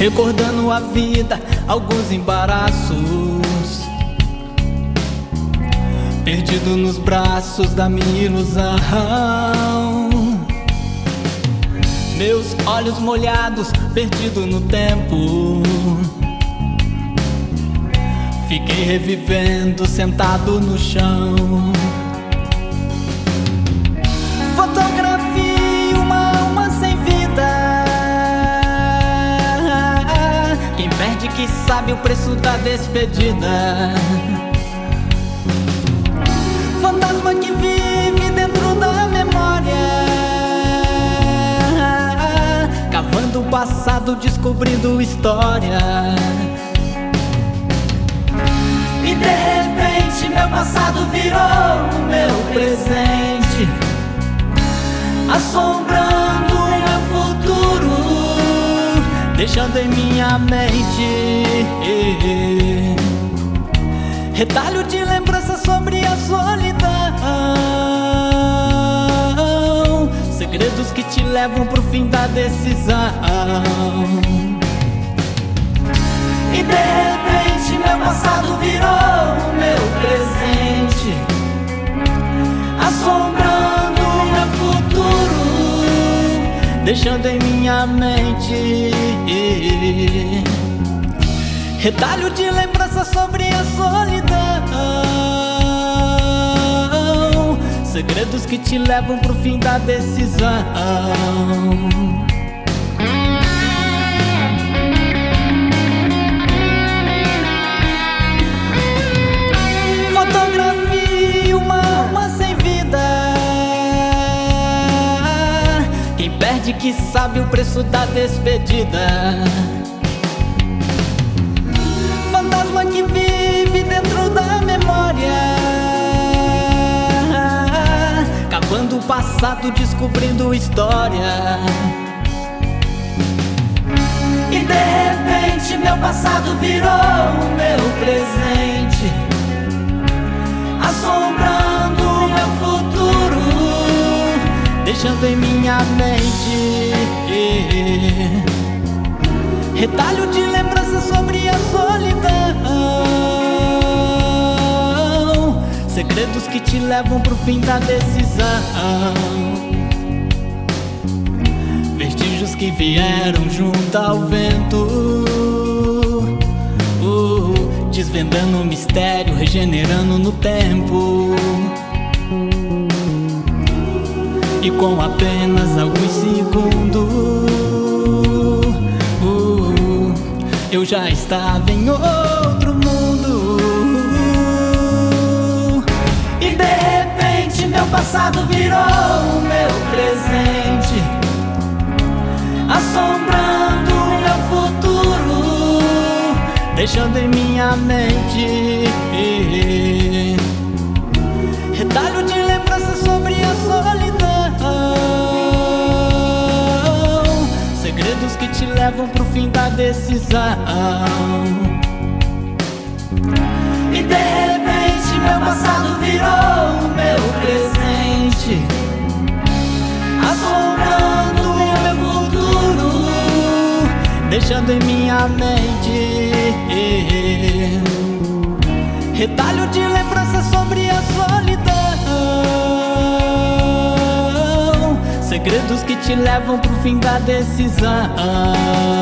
recordando a vida, alguns embaraços, perdido nos braços da minha ilusão. Meus olhos molhados, perdido no tempo, fiquei revivendo, sentado no chão. Fotografia, uma alma sem vida. Quem perde que sabe o preço da despedida. Fantasma que vive dentro da memória, cavando o passado, descobrindo história. E de repente meu passado virou o meu presente, assombrando o meu futuro, deixando em minha mente retalho de lembrança sobre a solidão, segredos que te levam pro fim da decisão. E de repente meu passado virou o meu presente, assombrando o meu futuro, deixando em minha mente retalho de lembrança sobre a solidão, segredos que te levam pro fim da decisão. Fotografia, uma alma sem vida. Quem perde que sabe o preço da despedida. Fantasma que vive dentro da memória, cavando o passado, descobrindo história. E de repente meu passado virou o meu presente, assombrando o meu futuro, deixando em minha mente retalho de lembrança sobre a solidão, segredos que te levam pro fim da decisão. Vestígios que vieram junto ao vento, desvendando o mistério, regenerando no tempo. E com apenas alguns segundos eu já estava em outro mundo. E de repente meu passado virou o meu presente, assombrando o meu futuro, deixando em minha mente retalho de lembrança sobre a solidão, segredos que te levam pro fim da decisão. E de repente meu passado virou o meu presente, assombrando o meu futuro, deixando em minha mente retalho de lembrança sobre a solidão, segredos que te levam pro fim da decisão.